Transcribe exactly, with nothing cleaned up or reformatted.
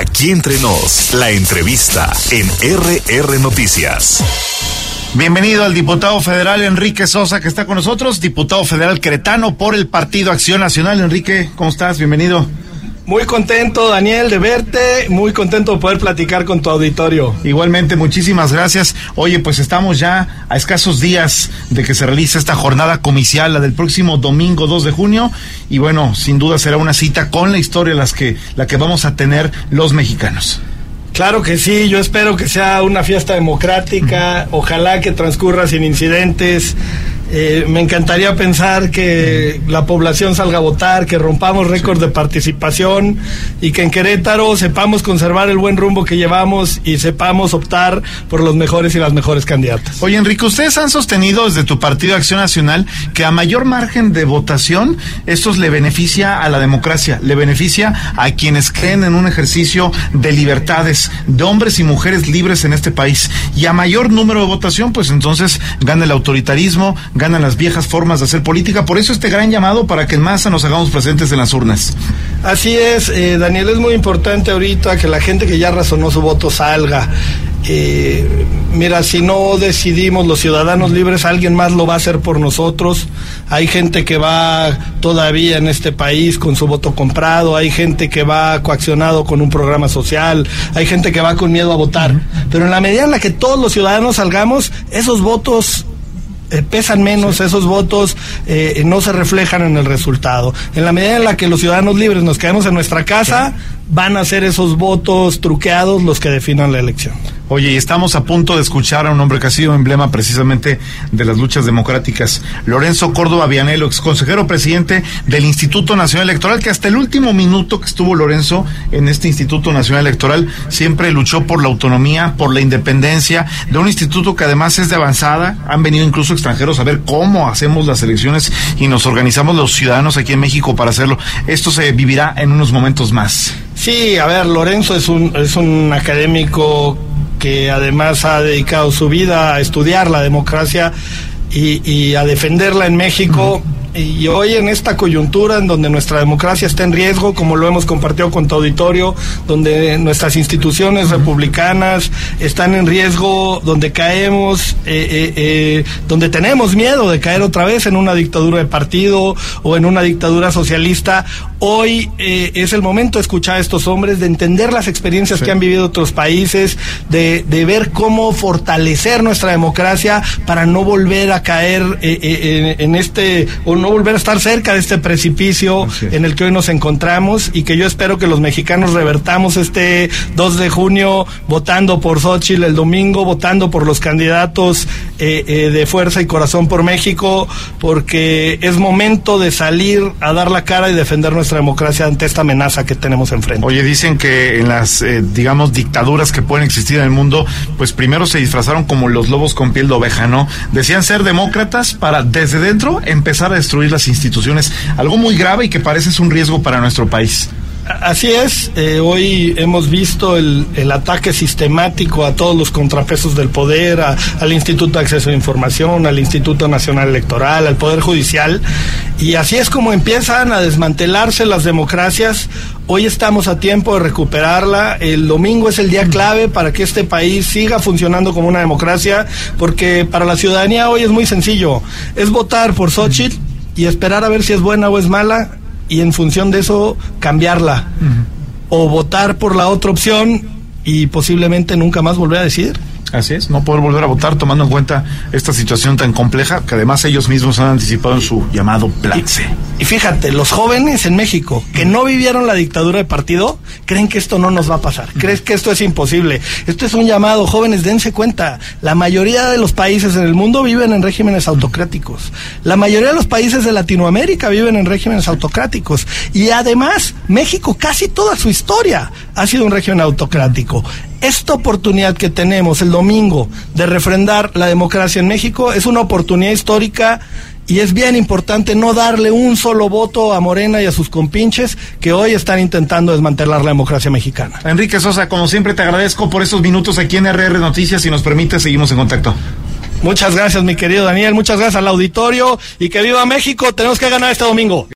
Aquí entre nos, la entrevista en R R Noticias. Bienvenido al diputado federal Enrique Sosa, que está con nosotros, diputado federal queretano por el Partido Acción Nacional. Enrique, ¿cómo estás? Bienvenido. Muy contento, Daniel, de verte, muy contento de poder platicar con tu auditorio. Igualmente, muchísimas gracias. Oye, pues estamos ya a escasos días de que se realice esta jornada comicial, la del próximo domingo dos de junio, y bueno, sin duda será una cita con la historia las que, la que vamos a tener los mexicanos. Claro que sí, yo espero que sea una fiesta democrática, uh-huh. Ojalá que transcurra sin incidentes. Eh, me encantaría pensar que la población salga a votar, que rompamos récord de participación y que en Querétaro sepamos conservar el buen rumbo que llevamos y sepamos optar por los mejores y las mejores candidatas. Oye, Enrique, ustedes han sostenido desde tu Partido Acción Nacional que a mayor margen de votación, esto le beneficia a la democracia, le beneficia a quienes creen en un ejercicio de libertades, de hombres y mujeres libres en este país, y a mayor número de votación, pues entonces gana el autoritarismo, ganan las viejas formas de hacer política. Por eso este gran llamado para que en masa nos hagamos presentes en las urnas. Así es, eh, Daniel, es muy importante ahorita que la gente que ya razonó su voto salga. Eh, mira, si no decidimos los ciudadanos libres, alguien más lo va a hacer por nosotros. Hay gente que va todavía en este país con su voto comprado, hay gente que va coaccionado con un programa social, hay gente que va con miedo a votar, pero en la medida en la que todos los ciudadanos salgamos, esos votos Eh, pesan menos, sí. Esos votos eh, no se reflejan en el resultado. En la medida en la que los ciudadanos libres nos quedemos en nuestra casa, sí. Van a ser esos votos truqueados los que definan la elección. Oye, y estamos a punto de escuchar a un hombre que ha sido emblema precisamente de las luchas democráticas, Lorenzo Córdoba Vianello, ex consejero presidente del Instituto Nacional Electoral, que hasta el último minuto que estuvo Lorenzo en este Instituto Nacional Electoral siempre luchó por la autonomía, por la independencia de un instituto que además es de avanzada. Han venido incluso extranjeros a ver cómo hacemos las elecciones y nos organizamos los ciudadanos aquí en México para hacerlo. Esto se vivirá en unos momentos más. Sí, a ver, Lorenzo es un, es un académico que además ha dedicado su vida a estudiar la democracia y, y a defenderla en México. Uh-huh. Y hoy en esta coyuntura en donde nuestra democracia está en riesgo, como lo hemos compartido con tu auditorio, donde nuestras instituciones republicanas están en riesgo, donde caemos, eh, eh, eh, donde tenemos miedo de caer otra vez en una dictadura de partido o en una dictadura socialista, hoy eh, es el momento de escuchar a estos hombres, de entender las experiencias sí. que han vivido otros países, de, de ver cómo fortalecer nuestra democracia para no volver a caer eh, eh, en, en este... no volver a estar cerca de este precipicio en el que hoy nos encontramos, y que yo espero que los mexicanos revertamos este dos de junio votando por Xóchitl el domingo, votando por los candidatos eh, eh, de Fuerza y Corazón por México, porque es momento de salir a dar la cara y defender nuestra democracia ante esta amenaza que tenemos enfrente. Oye, dicen que en las, eh, digamos, dictaduras que pueden existir en el mundo, pues primero se disfrazaron como los lobos con piel de oveja, ¿no? Decían ser demócratas para desde dentro empezar a destruir las instituciones, algo muy grave y que parece es un riesgo para nuestro país. Así es, eh, hoy hemos visto el, el ataque sistemático a todos los contrapesos del poder, a, al Instituto de Acceso a la Información, al Instituto Nacional Electoral, al Poder Judicial, y así es como empiezan a desmantelarse las democracias. Hoy estamos a tiempo de recuperarla. El domingo es el día clave para que este país siga funcionando como una democracia, porque para la ciudadanía hoy es muy sencillo, es votar por Xóchitl y esperar a ver si es buena o es mala, y en función de eso cambiarla, uh-huh. o votar por la otra opción y posiblemente nunca más volver a decidir. Así es, no poder volver a votar tomando en cuenta esta situación tan compleja que además ellos mismos han anticipado en su llamado Plan C. Y, y fíjate, los jóvenes en México que no vivieron la dictadura de partido creen que esto no nos va a pasar, creen que esto es imposible. Esto es un llamado, jóvenes, dense cuenta, la mayoría de los países en el mundo viven en regímenes autocráticos, la mayoría de los países de Latinoamérica viven en regímenes autocráticos, y además México casi toda su historia ha sido un régimen autocrático. Esta oportunidad que tenemos el domingo de refrendar la democracia en México es una oportunidad histórica, y es bien importante no darle un solo voto a Morena y a sus compinches que hoy están intentando desmantelar la democracia mexicana. Enrique Sosa, como siempre te agradezco por estos minutos aquí en R R Noticias. Si nos permite, seguimos en contacto. Muchas gracias, mi querido Daniel, muchas gracias al auditorio, y que viva México. Tenemos que ganar este domingo.